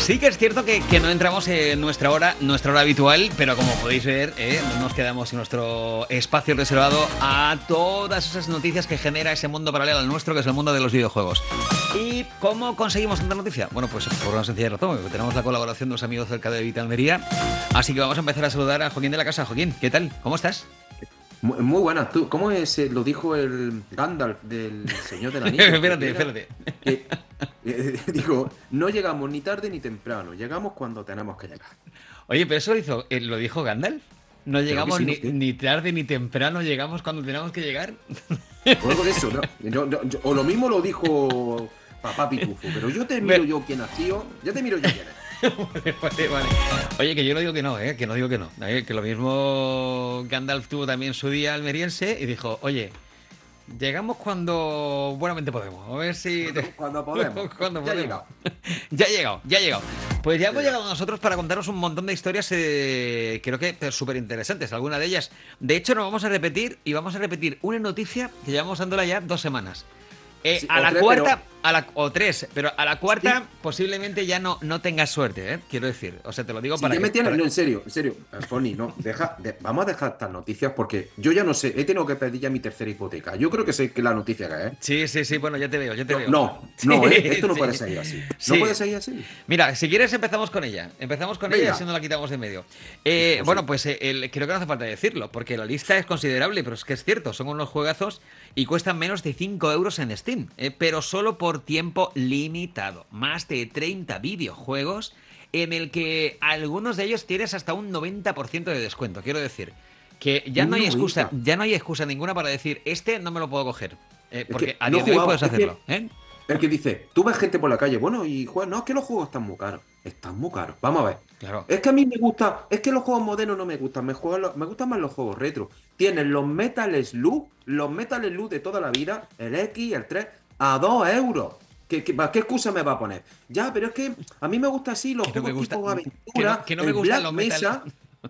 Sí que es cierto que no entramos en nuestra hora habitual, pero como podéis ver, no nos quedamos en nuestro espacio reservado a todas esas noticias que genera ese mundo paralelo al nuestro, que es el mundo de los videojuegos. ¿Y cómo conseguimos tanta noticia? Bueno, pues por una sencilla razón, porque tenemos la colaboración de los amigos del de Vita Almería. Así que vamos a empezar a saludar a Joaquín de la casa. Joaquín, ¿qué tal? ¿Cómo estás? Muy buenas, tú. ¿Cómo es? Lo dijo el Gandalf del Señor del Anillo. Espérate. Que, dijo, no llegamos ni tarde ni temprano, llegamos cuando tenemos que llegar. Oye, pero eso lo dijo Gandalf. No Creo que llegamos sí, ¿no? ni tarde ni temprano, llegamos cuando tenemos que llegar. O algo de eso, ¿no? O lo mismo lo dijo Papá Pitufo, pero yo te miro yo quién ha sido, ya te miro yo quién es. Vale. Oye, que yo no digo que no, que no digo que no. Que lo mismo Gandalf tuvo también su día almeriense y dijo, oye, llegamos cuando buenamente podemos. A ver si... Cuando podemos. Cuando Ya ha podemos. llegado. Ya ha llegado. Pues ya hemos llegado nosotros para contaros un montón de historias, creo que súper interesantes, alguna de ellas. De hecho, nos vamos a repetir y vamos a repetir una noticia que llevamos dándola ya 2 semanas. Sí, A o la tres, cuarta, o 3, pero a la cuarta Sí. posiblemente ya no tengas suerte, quiero decir. O sea, te lo digo Si para ya que... me tienes, para- no, en serio, Foni, no, vamos a dejar estas noticias porque yo ya no sé, he tenido que pedir ya mi tercera hipoteca. Yo creo que sé que la noticia que es. Sí, bueno, ya te veo. Sí, No, esto no puede seguir así. No sí. puede seguir así. Mira, si quieres empezamos con ella. Empezamos con ella y Venga. así no la quitamos de en medio. Pues Bueno, sí. pues creo que no hace falta decirlo, porque la lista es considerable, pero es que es cierto, son unos juegazos y cuestan menos de 5 euros en Steam, pero solo por tiempo limitado. Más de 30 videojuegos en el que algunos de ellos tienes hasta un 90% de descuento. Quiero decir que ya no Un hay excusa, 90. ya no hay excusa ninguna para decir, este no me lo puedo coger. Es Porque que a no día de hoy jugaba. puedes hacerlo, ¿eh? El que dice, tú ves gente por la calle, bueno, y juega, no, es que los juegos están muy caros. Están muy caros. Vamos a ver. Claro. Es que a mí me gusta, es que los juegos modernos no me gustan, me gustan más los juegos retro. Tienen los Metal Slug de toda la vida, el X, el 3 a 2 euros. ¿Qué excusa me va a poner? Ya, pero es que a mí me gusta así los Que no me juegos gusta, tipo aventura, que no me el gustan Black los metal. Mesa,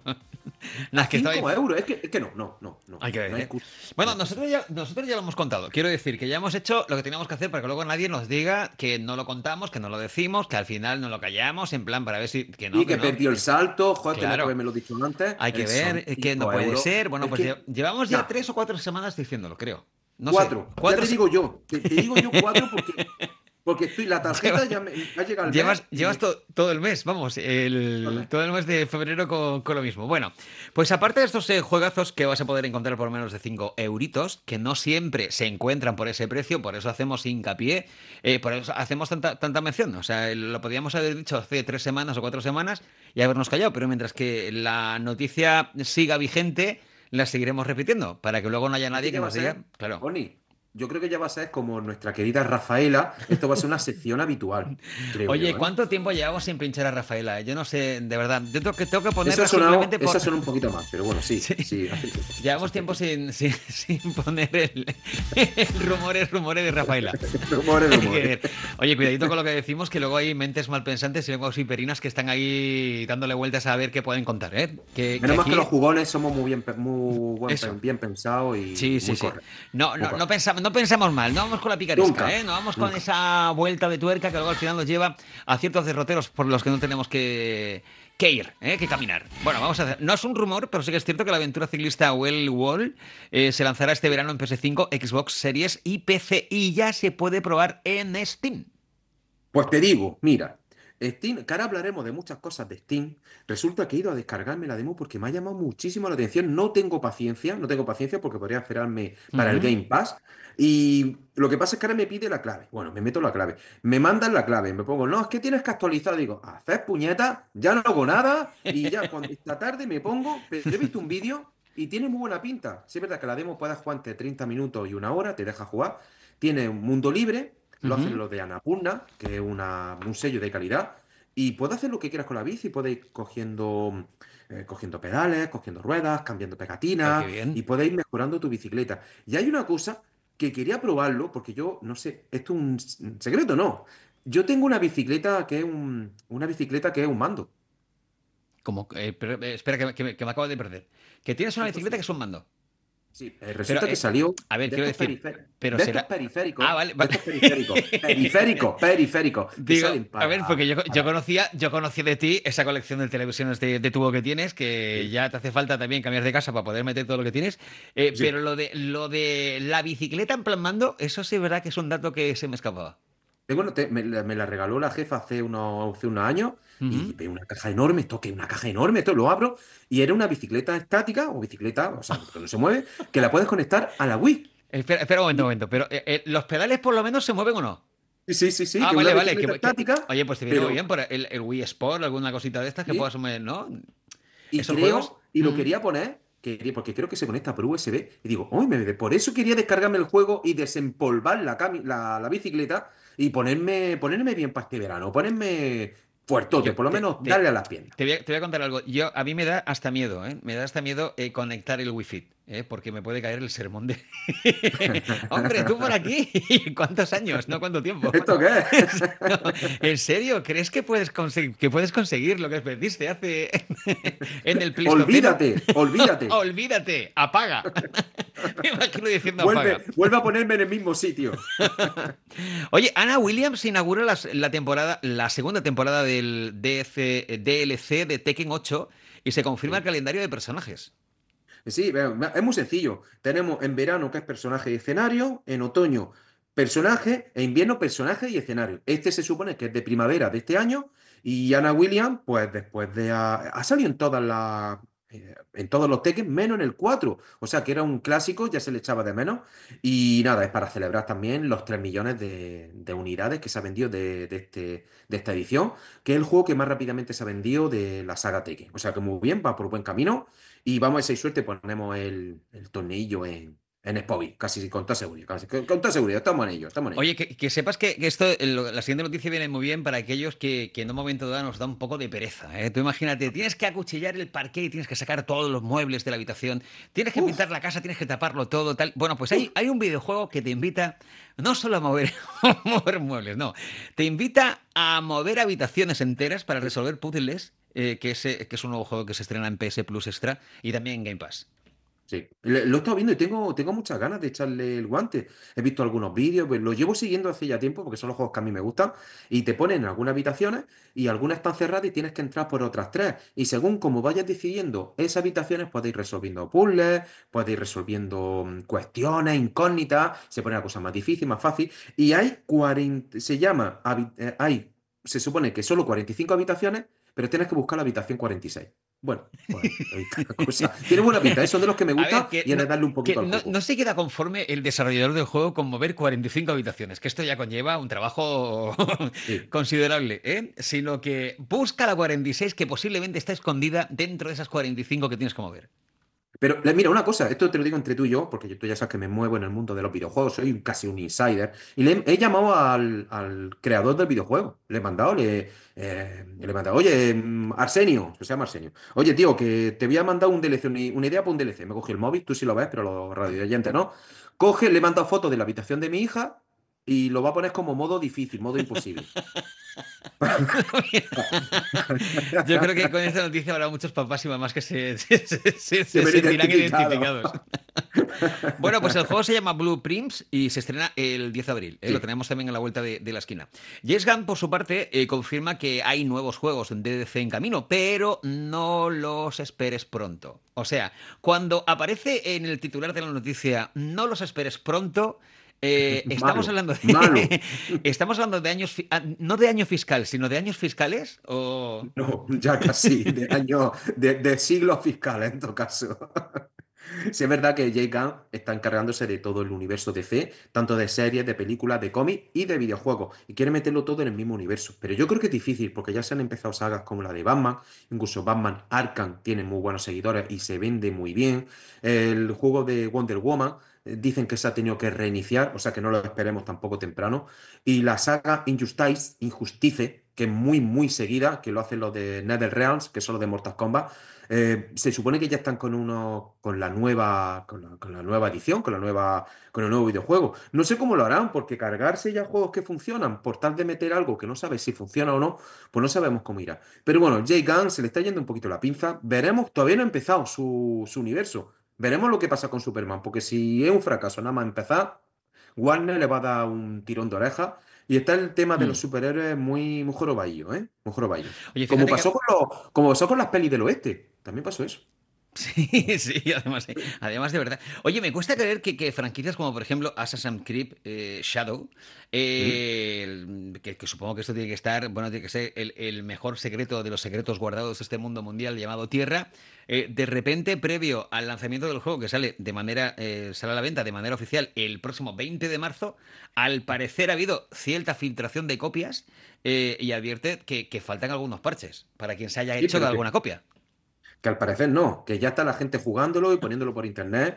Nah, a es que estaba 5 euros. Es que no. Hay que ver, No hay ¿eh? excusa. Bueno, No hay excusa. nosotros ya lo hemos contado. Quiero decir que ya hemos hecho lo que teníamos que hacer para que luego nadie nos diga que no lo contamos, que no lo decimos, que al final no lo callamos, en plan para ver si... Que no, Y que que no. perdió el salto, joder, tenía que Claro. haberme lo dicho antes. Hay que ver, Son que no 5 puede euros. ser. Bueno, Es pues que, llevamos ya ya, 3 o 4 semanas diciéndolo, creo. No sé. 4. Ya Cuatro... te digo yo. Te digo yo 4 porque la tarjeta Lleva- ya me ha llegado al mes Llevas todo el mes, vamos, todo el mes de febrero con lo mismo. Bueno, pues aparte de estos juegazos que vas a poder encontrar por menos de 5 euritos, que no siempre se encuentran por ese precio, por eso hacemos hincapié, por eso hacemos tanta mención. O sea, lo podíamos haber dicho hace 3 semanas o 4 semanas y habernos callado, pero mientras que la noticia siga vigente, la seguiremos repitiendo, para que luego no haya es que nadie que ya va a nos diga, ser, claro. Oni, yo creo que ya va a ser como nuestra querida Rafaela. Esto va a ser una sección habitual, creo Oye, yo, ¿eh? ¿cuánto tiempo llevamos sin pinchar a Rafaela? Yo no sé, de verdad. Yo tengo que Eso ponerla ha sonado, simplemente eso por... ha sonado un poquito más, pero bueno, sí, Sí. sí. Llevamos tiempo sin poner el rumores de Rafaela. Rumores, Hay que rumores. ver. Oye, cuidadito con lo que decimos, que luego hay mentes malpensantes y lenguas hiperinas que están ahí dándole vueltas a ver qué pueden contar, ¿eh? Que Menos mal que aquí... los jugones somos Eso. bien pensados Sí, y sí, muy sí. correctos. No, Muy no, no correctos. pensamos, no pensamos mal, no vamos con la picaresca, Nunca, ¿eh? No vamos con nunca. esa vuelta de tuerca que luego al final nos lleva a ciertos derroteros por los que no tenemos que ir, que caminar. Bueno, vamos a hacer. No es un rumor, pero sí que es cierto que la aventura ciclista Well Wall se lanzará este verano en PS5, Xbox Series y PC y ya se puede probar en Steam. Pues te digo, mira, Steam, que ahora hablaremos de muchas cosas de Steam, resulta que he ido a descargarme la demo porque me ha llamado muchísimo la atención. No tengo paciencia porque podría esperarme para el Ujú. Game Pass. Y lo que pasa es que ahora me pide la clave. Bueno, me meto la clave. Me mandan la clave, me pongo, no, es que tienes que actualizar. Digo, hacer puñeta, ya no hago nada. Y ya cuando esta tarde me pongo, pero he visto un vídeo y tiene muy buena pinta. Sí, es verdad que la demo puedes jugar entre 30 minutos y 1 hora, te deja jugar. Tiene un mundo libre. Lo hacen Ujú. los de Annapurna, que es un sello de calidad. Y puedes hacer lo que quieras con la bici. Puedes ir cogiendo pedales, cogiendo ruedas, cambiando Ay, qué pegatinas. bien. Y puedes ir mejorando tu bicicleta. Y hay una cosa que quería probarlo, porque yo no sé, esto es un secreto, ¿no? Yo tengo una bicicleta una bicicleta que es un mando. Espera, que me acabo de perder. Que tienes una Sí, pues bicicleta sí. que es un mando. Sí, Pero, resulta que salió a ver, de quiero estos decir, periféricos, pero de estos será... Ah, periféricos, vale, de vale. estos periféricos, periféricos, que Digo, salen a ver, porque yo para... conocía de ti esa colección de televisiones de tubo que tienes, que Sí, ya te hace falta también cambiar de casa para poder meter todo lo que tienes. sí. Pero lo de la bicicleta en plan mando, eso sí es verdad que es un dato que se me escapaba. Bueno, me la regaló la jefa hace unos años y Ujú. veo una caja enorme, esto que es una caja enorme, esto lo abro y era una bicicleta estática o bicicleta, o sea, que no se mueve, que la puedes conectar a la Wii. Espera un momento, un Y- momento. Pero ¿los pedales por lo menos se mueven o no? Sí, sí, sí, sí, Ah, que es una vale, vale. bicicleta estática, Oye, pues te viene muy pero bien por el Wii Sport, alguna cosita de estas que puedas, sí. ¿no? Y ¿Esos juegos? creo, y lo quería poner, porque creo que se conecta por USB, y digo, uy, por eso quería descargarme el juego y desempolvar la bicicleta y ponerme bien para este verano, ponerme fuertote, Yo por lo menos darle a las piernas. te voy a contar algo. A mí me da hasta miedo, ¿eh? Me da hasta miedo conectar el Wi-Fi, ¿eh? Porque me puede caer el sermón de... Hombre, tú por aquí. ¿Cuántos años? No, ¿cuánto tiempo? ¿Esto qué es? ¿En serio? ¿Crees que puedes conseguir lo que pediste hace en el Pleistoceno? Olvídate, olvídate. Olvídate, apaga. Me imagino diciendo apaga. Vuelve a ponerme en el mismo sitio. Oye, Anna Williams inaugura la segunda temporada del DLC de Tekken 8 y se confirma el Sí. calendario de personajes. Sí, es muy sencillo. Tenemos en verano que es personaje y escenario, en otoño personaje, en invierno personaje y escenario. Este se supone que es de primavera de este año y Anna Williams, pues después ha salido en todos los Tekken, menos en el 4. O sea que era un clásico, ya se le echaba de menos. Y nada, es para celebrar también los 3 millones de unidades que se ha vendido de esta edición, que es el juego que más rápidamente se ha vendido de la saga Tekken. O sea que muy bien, va por buen camino. Y vamos a ver si hay suerte, ponemos el tornillo en Spobi, casi con toda seguridad. Con toda seguridad, estamos en ello, estamos en ello. Oye, que sepas que esto, la siguiente noticia viene muy bien para aquellos que en un momento dado nos da un poco de pereza, ¿eh? Tú imagínate, tienes que acuchillar el parqué y tienes que sacar todos los muebles de la habitación, tienes que Uf, pintar la casa, tienes que taparlo todo, tal. Bueno, pues uf. hay un videojuego que te invita no solo a mover, a mover muebles, no, te invita a mover habitaciones enteras para resolver puzzles, que es un nuevo juego que se estrena en PS Plus Extra y también en Game Pass. Sí, lo he estado viendo y tengo muchas ganas de echarle el guante. He visto algunos vídeos, pues lo llevo siguiendo hace ya tiempo porque son los juegos que a mí me gustan. Y te ponen en algunas habitaciones y algunas están cerradas y tienes que entrar por otras tres. Y según como vayas decidiendo esas habitaciones, puedes ir resolviendo puzzles, puedes ir resolviendo cuestiones, incógnitas, se pone la cosa más difícil, más fácil. Y hay 40, se supone que solo 45 habitaciones, pero tienes que buscar la habitación 46. Bueno, pues ahí está la cosa. Tiene buena pinta, ¿eh? Son de los que me A ver, gusta y es de darle un que poquito al no juego. se queda conforme el desarrollador del juego con mover 45 habitaciones, que esto ya conlleva un trabajo Sí. considerable, ¿eh? Sino que busca la 46 que posiblemente está escondida dentro de esas 45 que tienes que mover. Pero mira, una cosa, esto te lo digo entre tú y yo, porque tú ya sabes que me muevo en el mundo de los videojuegos, soy casi un insider, y he llamado al creador del videojuego. Le he mandado, le he mandado, oye, Arsenio, que se llama Arsenio, oye, tío, que te voy a mandar un DLC, una idea para un DLC. Me cogí el móvil, tú sí lo ves, pero los radioyentes no. Le he mandado fotos de la habitación de mi hija y lo va a poner como modo difícil, modo imposible. Yo creo que con esta noticia habrá muchos papás y mamás que Se se ven sentirán identificados. identificados. Bueno, pues el juego se llama Blueprints y se estrena el 10 de abril. Lo Sí. tenemos también a la vuelta de la esquina. James Gunn, por su parte, confirma que hay nuevos juegos en DDC en camino, pero no los esperes pronto. O sea, cuando aparece en el titular de la noticia, no los esperes pronto. Estamos Malo, hablando malo. estamos hablando de no de año fiscal, sino de años fiscales o... No, ya casi, de siglos fiscales en todo caso. Sí, es verdad que Jay Gunn está encargándose de todo el universo DC, tanto de series, de películas, de cómics y de videojuegos, y quiere meterlo todo en el mismo universo. Pero yo creo que es difícil, porque ya se han empezado sagas como la de Batman, incluso Batman Arkham tiene muy buenos seguidores y se vende muy bien. El juego de Wonder Woman, dicen que se ha tenido que reiniciar, o sea que no lo esperemos tampoco temprano. Y la saga Injustice, que es muy, muy seguida, que lo hacen los de NetherRealms, que son los de Mortal Kombat. Se supone que ya están con la nueva edición, con el nuevo videojuego. No sé cómo lo harán, porque cargarse ya juegos que funcionan por tal de meter algo que no sabes si funciona o no, pues no sabemos cómo irá. Pero bueno, Jay Gunn se le está yendo un poquito la pinza. Veremos, todavía no ha empezado su universo. Veremos lo que pasa con Superman, porque si es un fracaso nada más empezar, Warner le va a dar un tirón de oreja. Y está el tema de los Hmm. superhéroes muy jorobadillo, ¿eh? Muy jorobadillo. Oye, fíjate que Como pasó con las pelis del oeste. También pasó eso. sí, sí, además de verdad. Oye, me cuesta creer que franquicias como, por ejemplo, Assassin's Creed Shadow, ¿Mm? que supongo que esto tiene que estar, bueno, tiene que ser el mejor secreto de los secretos guardados de este mundo mundial llamado Tierra, de repente, previo al lanzamiento del juego, que sale a la venta de manera oficial el próximo 20 de marzo, al parecer ha habido cierta filtración de copias y advierte que faltan algunos parches para quien se haya Sí, hecho de pero alguna copia. que al parecer no, que ya está la gente jugándolo y poniéndolo por internet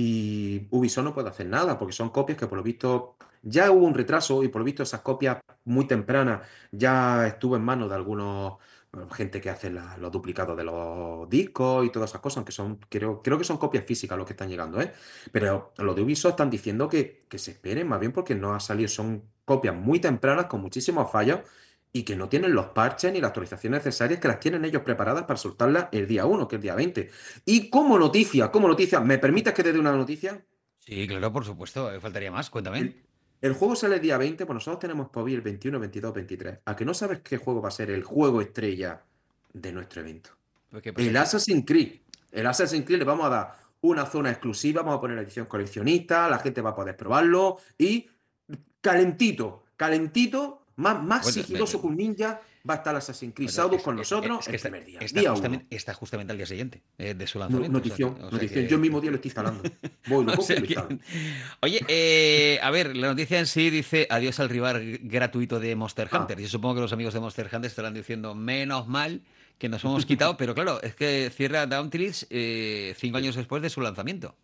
y Ubisoft no puede hacer nada porque son copias que por lo visto ya hubo un retraso y por lo visto esas copias muy tempranas ya estuvo en manos de algunos gente que hace los duplicados de los discos y todas esas cosas, aunque son, creo que son copias físicas los que están llegando, ¿eh? Pero los de Ubisoft están diciendo que se esperen más bien porque no ha salido, son copias muy tempranas con muchísimos fallos y que no tienen los parches ni las actualizaciones necesarias que las tienen ellos preparadas para soltarlas el día 1, que es el día 20. Y como noticia, ¿me permites que te dé una noticia? Sí, claro, por supuesto, faltaría más, cuéntame. El juego sale el día 20, pues nosotros tenemos para hoy el 21, 22, 23. ¿A que no sabes qué juego va a ser el juego estrella de nuestro evento? Pues, ¿qué pasa El aquí? Assassin's Creed. El Assassin's Creed le vamos a dar una zona exclusiva, vamos a poner la edición coleccionista, la gente va a poder probarlo y calentito, calentito, más Bueno, sigiloso que un ninja, va a estar Assassin's Creed bueno, Shadow con nosotros es que el está, primer día, está día 1. justamente, está justamente al día siguiente de su lanzamiento. Notición, O sea notición. Yo que, mismo día lo estoy instalando. Voy, lo o cojo y sea lo que- instalo. Oye, a ver, la noticia en sí dice adiós al rival gratuito de Monster Ah, Hunter. Yo supongo que los amigos de Monster Hunter estarán diciendo menos mal que nos hemos quitado, pero claro, es que cierra Dauntless 5 años después de su lanzamiento.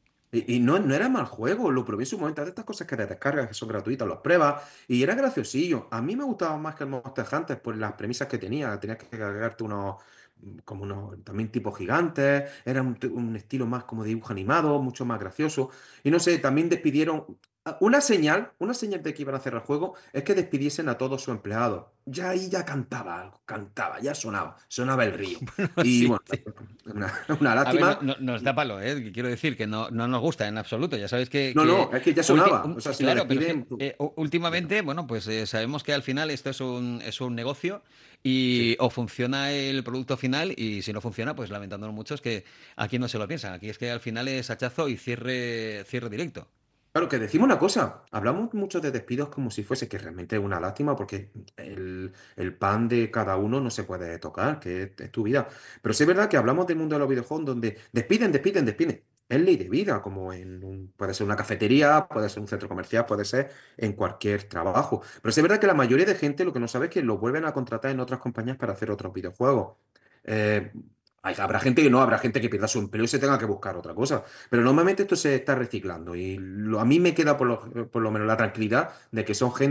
y no era mal juego, lo probé en su momento, de estas cosas que te descargas, que son gratuitas, los pruebas, y era graciosillo. A mí me gustaba más que el Monster Hunter por las premisas que tenía. Tenías que cargarte como unos, también tipos gigantes, era un estilo más como de dibujo animado, mucho más gracioso. Y no sé, también despidieron. Una señal de que iban a hacer el juego es que despidiesen a todos sus empleados. Ya ahí ya cantaba algo, cantaba, ya sonaba el río. Y Sí, bueno, sí. una A ver, lástima. nos da palo, ¿eh? Que quiero decir que no nos gusta en absoluto. Ya sabes No, no, es que ya sonaba. O sea, si lo claro, pero es que despiden. Ya. últimamente, bueno, pues sabemos que al final esto es un negocio y Sí. o funciona el producto final y si no funciona, pues lamentándolo mucho es que aquí no se lo piensan. Aquí es que al final es hachazo y cierre directo. Claro, que decimos una cosa, hablamos mucho de despidos como si fuese que realmente es una lástima porque el pan de cada uno no se puede tocar, que es tu vida. Pero sí es verdad que hablamos del mundo de los videojuegos donde despiden. Es ley de vida, como puede ser una cafetería, puede ser un centro comercial, puede ser en cualquier trabajo. Pero sí es verdad que la mayoría de gente lo que no sabe es que lo vuelven a contratar en otras compañías para hacer otros videojuegos. Eh, habrá gente que no, habrá gente que pierda su empleo y se tenga que buscar otra cosa. Pero normalmente esto se está reciclando y a mí me queda por lo menos la tranquilidad de que son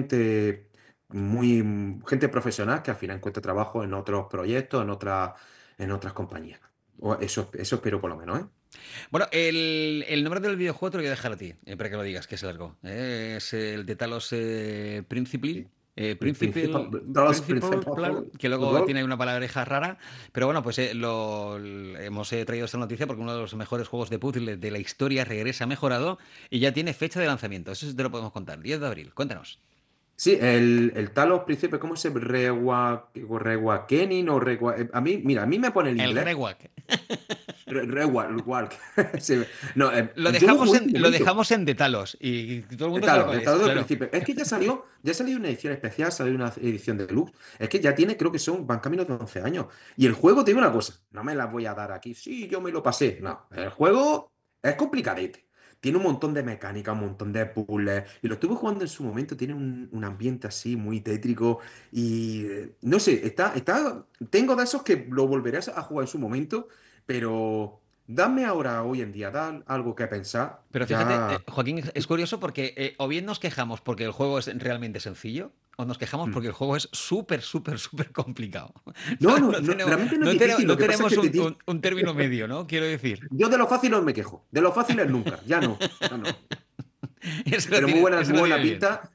gente profesional que al final encuentra trabajo en otros proyectos, en otras compañías. Eso espero por lo menos, ¿eh? Bueno, el nombre del videojuego te lo voy a dejar a ti, para que lo digas, que es largo. Es el de Talos Principle. Sí. Principal, Principal que luego Football. tiene una palabreja rara, pero bueno, pues hemos traído esta noticia porque uno de los mejores juegos de puzzle de la historia regresa mejorado y ya tiene fecha de lanzamiento. Eso sí te lo podemos contar, 10 de abril. Cuéntanos. Sí, el Talos Príncipe, ¿cómo se Rewa Kenin o a mí, mira, a mí me pone el El inglés. Rewak. Rewalk. Sí, no, Lo yo lo dejamos jugué en en, su lo momento. dejamos en de Talos y todo el De mundo sabe Talos, cuál de es, Talos del claro. principio. Es que ya salió una edición especial, salió una edición deluxe. Es que ya tiene, creo que van caminos de 11 años. Y el juego, te digo una cosa, no me la voy a dar aquí. Sí, yo me lo pasé. No, el juego es complicadete. Tiene un montón de mecánica, un montón de puzzles. Y lo estuve jugando en su momento, tiene un ambiente así muy tétrico. Y no sé, tengo de esos que lo volveré a jugar en su momento, pero dame ahora, hoy en día, da algo que pensar. Pero fíjate, Ya. Joaquín, es curioso porque o bien nos quejamos porque el juego es realmente sencillo, o nos quejamos Mm. porque el juego es súper, súper, súper complicado. No, No, no, no no, tenemos, realmente no es no tenemos, difícil. Lo no que pasa es tenemos que te un término medio, ¿no? Quiero decir. yo de lo fácil no me quejo. De lo fácil es nunca. Ya no. Ya no. Eso lo Pero tienes, muy eso lo buena tienes bien. pinta.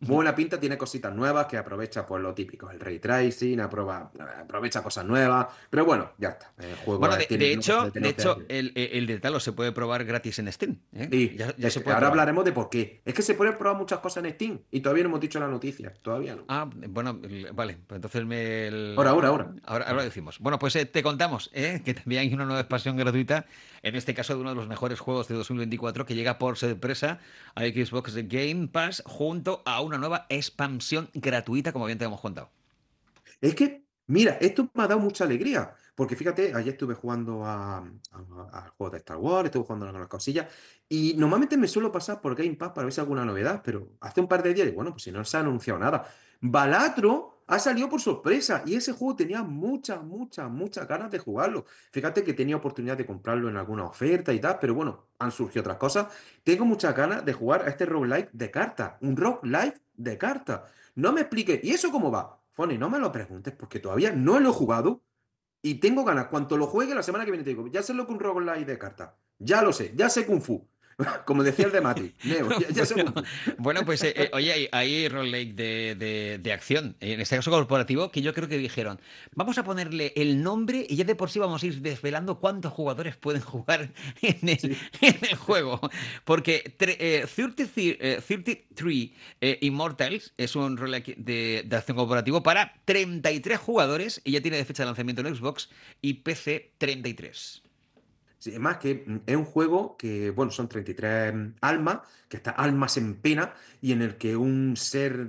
muy buena pinta, tiene cositas nuevas que aprovecha pues lo típico, el ray tracing, aprovecha cosas nuevas, pero bueno, ya está. El juego Bueno, tiene no deja de de tener hecho, OCR. el de Talo se puede probar gratis en Steam, ¿eh? Sí, Ya se puede ahora probar. hablaremos de por qué. Es que se pueden probar muchas cosas en Steam y todavía no hemos dicho la noticia, todavía no. Ah, bueno, vale, pues entonces ahora lo Ahora. decimos. Bueno, pues te contamos que también hay una nueva expansión gratuita, en este caso de uno de los mejores juegos de 2024, que llega por sorpresa a Xbox Game Pass junto a una nueva expansión gratuita, como bien te hemos contado. Es que, mira, esto me ha dado mucha alegría, porque fíjate, ayer estuve jugando al juego de Star Wars, estuve jugando a algunas cosillas, y normalmente me suelo pasar por Game Pass para ver si hay alguna novedad, pero hace un par de días, y bueno, pues si no se ha anunciado nada. Balatro ha salido por sorpresa, y ese juego tenía muchas, muchas, muchas ganas de jugarlo. Fíjate que tenía oportunidad de comprarlo en alguna oferta y tal, pero bueno, han surgido otras cosas. Tengo muchas ganas de jugar a este roguelike de cartas, un roguelike de cartas. No me expliques, ¿y eso cómo va? Foni, no me lo preguntes porque todavía no lo he jugado y tengo ganas. Cuanto lo juegue la semana que viene te digo, ya sé lo que un roguelike de cartas. Ya lo sé, ya sé Kung Fu. Como decía el de Mati, Neo, ya sé Kung Bueno, Fu. bueno, pues oye, hay roguelike de acción, en este caso corporativo, que yo creo que dijeron, vamos a ponerle el nombre y ya de por sí vamos a ir desvelando cuántos jugadores pueden jugar Sí. en el juego. Porque 33 Immortals es un roguelike de acción corporativo para 33 jugadores y ya tiene de fecha de lanzamiento en Xbox y PC 33. Sí, es más que es un juego que, bueno, son 33 almas, que está almas en pena, y en el que un ser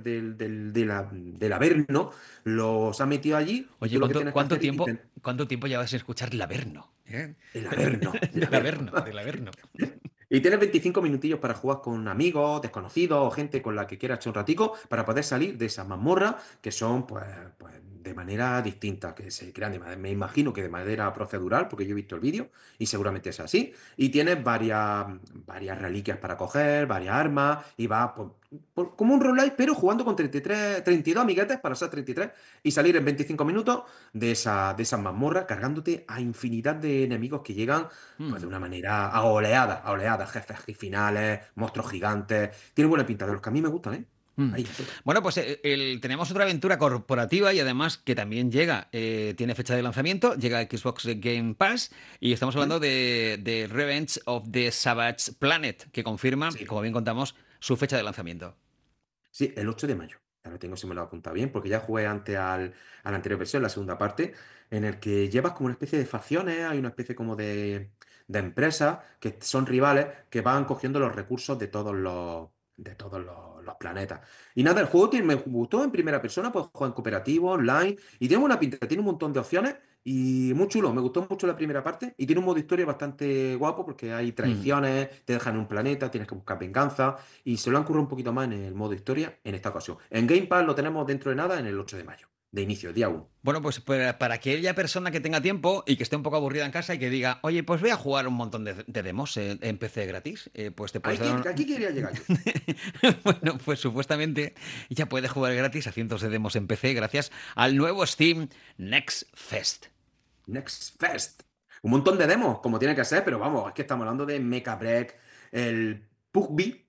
del Averno los ha metido allí, y Oye, tú lo que tienes que hacer es cuánto tiempo llevas sin escuchar el Averno? ¿Eh? el Averno, el Del Averno. Averno, del Averno. Y tienes 25 minutillos para jugar con amigos, desconocidos o gente con la que quieras echar un ratico para poder salir de esas mazmorras que son, pues de manera distinta, que se crean me imagino que de manera procedural, porque yo he visto el vídeo y seguramente es así. Y tienes varias reliquias para coger, varias armas y vas como un roguelike, pero jugando con 33, 32 amiguetes para ser 33 y salir en 25 minutos de esas mazmorras cargándote a infinidad de enemigos que llegan pues de Mm, una manera a oleadas, jefes finales, monstruos gigantes. Tiene buena pinta, de los que a mí me gustan, ¿eh? mm. Ahí, a tope. Bueno, pues tenemos otra aventura corporativa y además que también llega, tiene fecha de lanzamiento, llega a Xbox Game Pass y estamos ¿Mm? hablando de Revenge of the Savage Planet, que confirma, Sí, como bien contamos, su fecha de lanzamiento. sí, el 8 de mayo. Ya lo tengo si me lo apunta bien, porque ya jugué antes a la anterior versión, la segunda parte, en el que llevas como una especie de facciones, hay una especie como de empresas que son rivales que van cogiendo los recursos de todos los planetas. Y nada, el juego me gustó en primera persona, pues juega en cooperativo, online, y tiene una pinta, tiene un montón de opciones y muy chulo. Me gustó mucho la primera parte y tiene un modo historia bastante guapo porque hay Mm. traiciones, te dejan en un planeta, tienes que buscar venganza. Y se lo han currado un poquito más en el modo historia en esta ocasión. En Game Pass lo tenemos dentro de nada en el 8 de mayo, de inicio, día 1. Bueno, pues para aquella persona que tenga tiempo y que esté un poco aburrida en casa y que diga, oye, pues voy a jugar un montón de demos en PC gratis, pues te puedes dar Aquí quería llegar yo. Bueno, pues supuestamente ya puedes jugar gratis a cientos de demos en PC gracias al nuevo Steam Next Fest. Next Fest. Un montón de demos, como tiene que ser, pero vamos, es que estamos hablando de Mecha Break, el PUBG,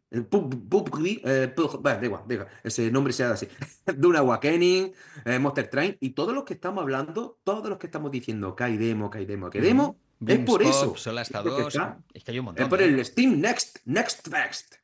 bueno, da igual, ese nombre sea así. Dune Awakening, Monster Train, y todos los que estamos hablando, todos los que estamos diciendo que hay demo, que hay demo, que Ujú. demo, es Wings por Pop, eso. Solasta Porque 2, está, es que hay un es montón, por ¿eh? el Steam Next Fest.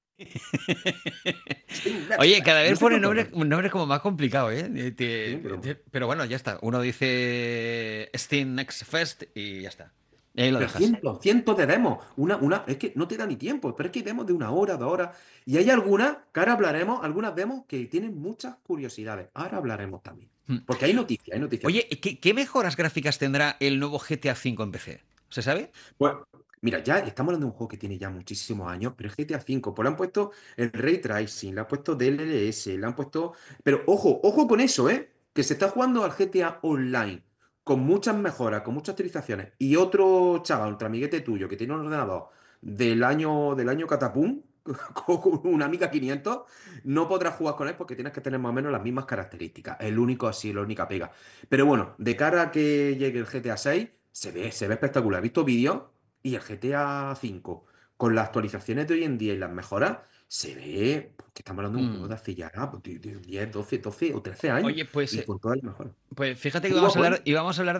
Steam Next Oye, cada Fest. No vez sé pone cuántos nombres hay. nombres como más complicados, ¿eh? Sí, pero Pero bueno, ya está. Uno dice Steam Next Fest y ya está. Y ahí lo Pero dejas. cientos de demos. Es que no te da ni tiempo, pero es que hay demos de 1 hora, 2 horas. Y hay algunas, que ahora hablaremos, algunas demos que tienen muchas curiosidades. Ahora hablaremos también. Mm. Porque hay noticias de Oye, esto. ¿qué mejoras gráficas tendrá el nuevo GTA V en PC? ¿Se sabe? Pues, mira, ya estamos hablando de un juego que tiene ya muchísimos años, pero es GTA V, pues le han puesto el Ray Tracing, le han puesto DLSS, le han puesto. Pero ojo con eso, ¿eh? Que se está jugando al GTA Online, con muchas mejoras, con muchas actualizaciones, y otro chaval, otro amiguete tuyo, que tiene un ordenador del año Catapum, con una Amiga 500, no podrás jugar con él porque tienes que tener más o menos las mismas características. El único así, la única pega. Pero bueno, de cara a que llegue el GTA 6, se ve espectacular. He visto vídeos y el GTA 5, con las actualizaciones de hoy en día y las mejoras, se ve que estamos hablando de un juego de Mm. hace ya pues, de 10, 12 o 13 años Oye, pues, y con todas las mejoras. pues fíjate que Muy guapo, ¿eh? íbamos a hablar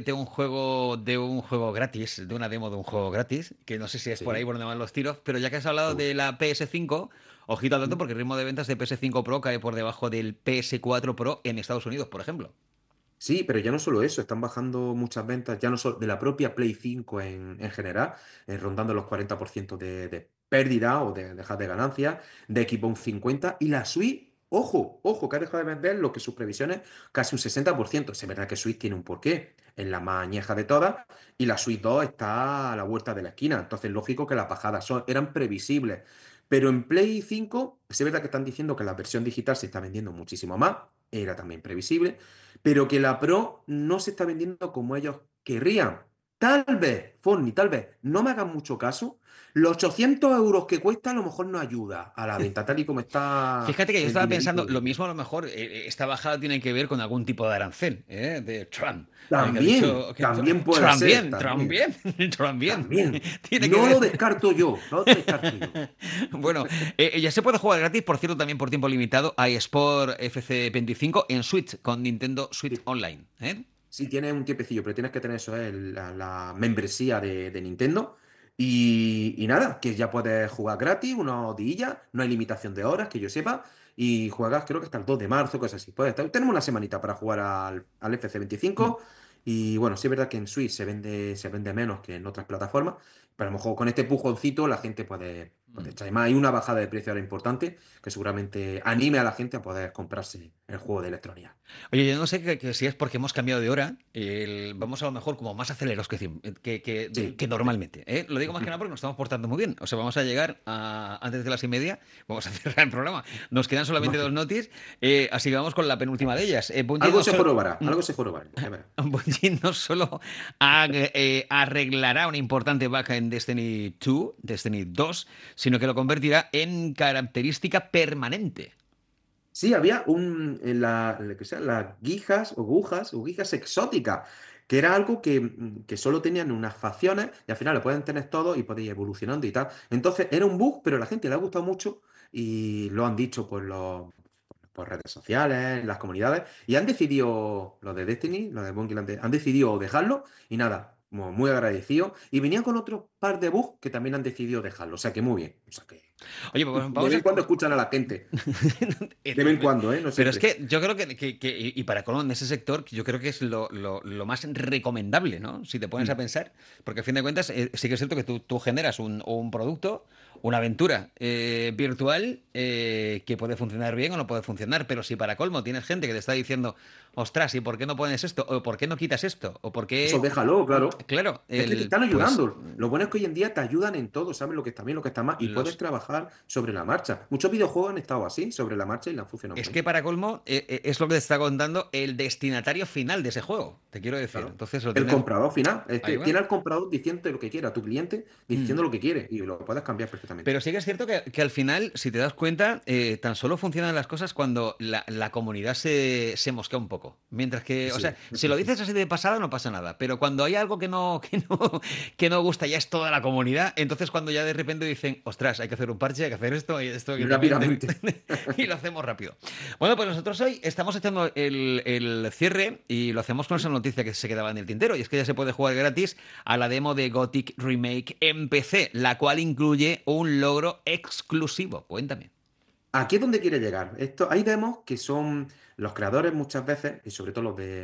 de un juego gratis, de una demo de un juego gratis, que no sé si es por ahí Sí. por donde van los tiros, pero ya que has hablado Seguro. de la PS5, ojito al dato porque el ritmo de ventas de PS5 Pro cae por debajo del PS4 Pro en Estados Unidos, por ejemplo. Sí, pero ya no solo eso, están bajando muchas ventas, ya no solo de la propia Play 5 en general, rondando los 40% de pérdida o de dejar de ganancia, de equipo un 50%, y la Switch, ojo, ojo, que ha dejado de vender lo que sus previsiones, casi un 60%. Es verdad que Switch tiene un porqué, es la más añeja de todas, y la Switch 2 está a la vuelta de la esquina, entonces lógico que las bajadas eran previsibles. Pero en Play 5, es verdad que están diciendo que la versión digital se está vendiendo muchísimo más, era también previsible, pero que la Pro no se está vendiendo como ellos querrían. Tal vez, Forni, tal vez, no me hagan mucho caso. Los 800 euros que cuesta a lo mejor no ayuda a la venta, tal y como está Fíjate que yo el estaba dinerito pensando, hoy lo en día. mismo a lo mejor, esta bajada tiene que ver con algún tipo de arancel, de Trump, que ha También, dicho que también puede Trump ser, bien, Trump también, bien, Trump bien, también. tiene que No lo ver. descarto yo, no lo descarto yo. Bueno, ya se puede jugar gratis, por cierto, también por tiempo limitado, a eSport FC 25 en Switch, con Nintendo Switch Sí, Online. ¿Eh? sí, tienes un tiempecillo, pero tienes que tener eso, la membresía de Nintendo. Y nada, que ya puedes jugar gratis, unos días, no hay limitación de horas, que yo sepa, y juegas creo que hasta el 2 de marzo, cosas así. Tenemos una semanita para jugar al Mm. FC 25. Y bueno, sí es verdad que en Switch se vende menos que en otras plataformas, pero a lo mejor con este pujoncito la gente puede Mm. echar. Además, hay una bajada de precio ahora importante que seguramente anime a la gente a poder comprarse el juego de Electronic Arts. Oye, yo no sé que si es porque hemos cambiado de hora, vamos a lo mejor como más acelerados Sí, que sí. normalmente. ¿Eh? Lo digo más que nada porque nos estamos portando muy bien. O sea, vamos a llegar antes de las 1:30, vamos a cerrar el programa. Nos quedan solamente dos Magia. notis, así que vamos con la penúltima de ellas. Bungie Algo no se solo... jorobará, algo se jorobará, ya verás. Bungie no solo arreglará una importante baja en Destiny 2, sino que lo convertirá en característica permanente. Sí, había que sea, las guijas exóticas, que era algo que solo tenían unas facciones y al final lo pueden tener todo y podéis ir evolucionando y tal. Entonces era un bug, pero a la gente le ha gustado mucho y lo han dicho por redes sociales, en las comunidades, y han decidido, los de Destiny, los de Bungie, han decidido dejarlo y nada, como muy agradecido. Y venían con otro par de bugs que también han decidido dejarlo, o sea que muy bien. O sea que Oye, pues de vamos vez a... en cuando escuchan a la gente. De vez en cuando, ¿eh? No Pero es siempre. que yo creo y para colmo en ese sector, yo creo que es lo más recomendable, ¿no? Si te pones a Mm. pensar, porque a fin de cuentas sí que es cierto que tú generas un producto, una aventura virtual que puede funcionar bien o no puede funcionar, pero si para colmo tienes gente que te está diciendo, ostras, ¿y por qué no pones esto? ¿O por qué no quitas esto? ¿O por Eso qué...? déjalo, claro. Claro, Es que te están pues ayudando. Lo bueno es que hoy en día te ayudan en todo, sabes lo que está bien, lo que está mal, y puedes los trabajar sobre la marcha. Muchos videojuegos han estado así, sobre la marcha, y le han funcionado Es muy que bien. para colmo, es lo que te está contando el destinatario final de ese juego, te quiero decir. Claro. Entonces lo El tienes comprador final, ahí tiene va. al comprador diciendo lo que quiera, a tu cliente Mm. diciendo lo que quiere, y lo puedes cambiar perfectamente. Pero sí que es cierto que al final, si te das cuenta, tan solo funcionan las cosas cuando la comunidad se mosquea un poco. Mientras que, o sea, Sí. si lo dices así de pasada no pasa nada. Pero cuando hay algo que no gusta, ya es toda la comunidad. Entonces cuando ya de repente dicen, ostras, hay que hacer un parche, hay que hacer esto, y esto Y que también, rápidamente. y lo hacemos rápido. Bueno, pues nosotros hoy estamos echando el cierre y lo hacemos con esa noticia que se quedaba en el tintero. Y es que ya se puede jugar gratis a la demo de Gothic Remake en PC, la cual incluye un logro exclusivo. Cuéntame. Aquí es donde quiere llegar. Hay demos que son los creadores muchas veces, y sobre todo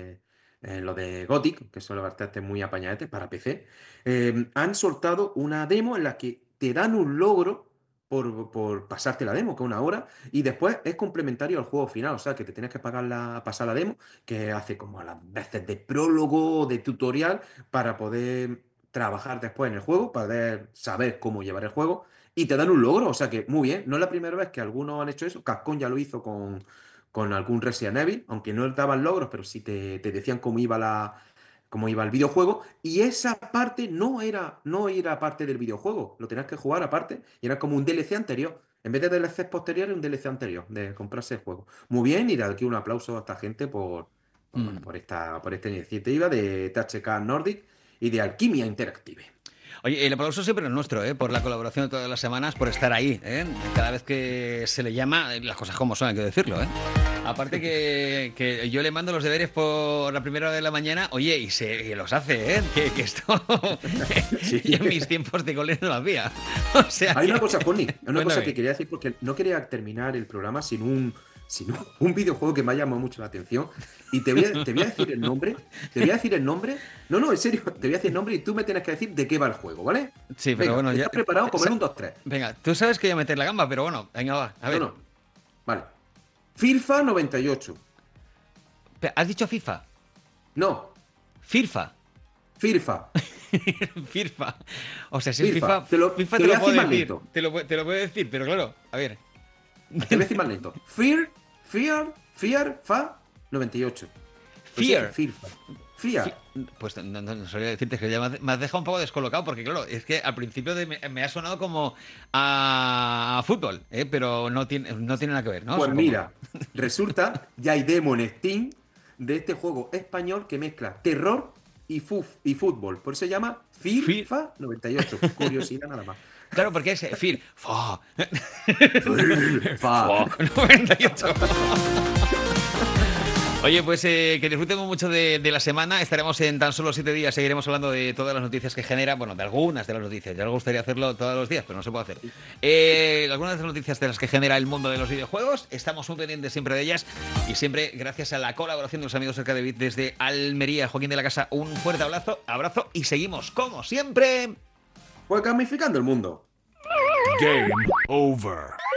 los de Gothic, que son los bastante muy apañadetes para PC, han soltado una demo en la que te dan un logro por pasarte la demo, que es una hora, y después es complementario al juego final, o sea que te tienes que pasar la demo, que hace como a las veces de prólogo, de tutorial, para poder trabajar después en el juego, para poder saber cómo llevar el juego y te dan un logro, o sea que muy bien. No es la primera vez que algunos han hecho eso. Capcom ya lo hizo con algún Resident Evil, aunque no daban logros, pero sí te decían cómo iba el videojuego. Y esa parte no era parte del videojuego. Lo tenías que jugar aparte y era como un DLC anterior. En vez de DLCs posteriores, un DLC anterior de comprarse el juego. Muy bien, y de aquí un aplauso a esta gente bueno, Mm. por esta iniciativa de THK Nordic y de Alquimia Interactive. Oye, el aplauso siempre es nuestro, por la colaboración de todas las semanas, por estar ahí, cada vez que se le llama, las cosas como son, hay que decirlo, Aparte que yo le mando los deberes por la primera hora de la mañana, oye, y los hace, que esto Sí. yo en mis tiempos de cole no lo hacía. O sea Hay que... una cosa, Connie, hay una cosa Cuéntame. que quería decir porque no quería terminar el programa sin un videojuego que me ha llamado mucho la atención. Y te voy a decir el nombre. Te voy a decir el nombre. No, no, en serio, te voy a decir el nombre y tú me tienes que decir de qué va el juego, ¿vale? Sí, pero Venga, bueno, ya... ¿estás preparado? Comer un 2 tres. Venga, tú sabes que voy a meter la gamba, pero bueno, venga, va, a No, ver. no. Vale. FIFA 98. ¿Has dicho FIFA? No, FIFA. FIFA. FIFA. O sea, si es FIFA. FIFA, Te lo, FIFA te te lo voy lo a puedo decir más decir. lento. Te lo puedo decir, pero claro, a ver. Te voy a decir más lento. Fa 98. Pues Fear. FIFA. Fear. Pues no sabría decirte, que ya me has dejado un poco descolocado, porque claro, es que al principio me ha sonado como a fútbol, pero no tiene nada que ver, ¿no? Pues Supongo. mira, resulta, ya hay demo en Steam de este juego español que mezcla terror y fútbol. Por eso se llama Fear. FIFA 98. Curiosidad nada más. Claro, porque es Fear. Fa. 98. Oye, pues que disfrutemos mucho de la semana. Estaremos en tan solo 7 días. Seguiremos hablando de todas las noticias que genera. Bueno, de algunas de las noticias. Ya me gustaría hacerlo todos los días, pero no se puede hacer. Algunas de las noticias de las que genera el mundo de los videojuegos. Estamos muy pendientes siempre de ellas. Y siempre gracias a la colaboración de los amigos cerca de Bit desde Almería. Joaquín de la Casa, un fuerte abrazo. Y seguimos, como siempre. Pues gamificando el mundo. Game over.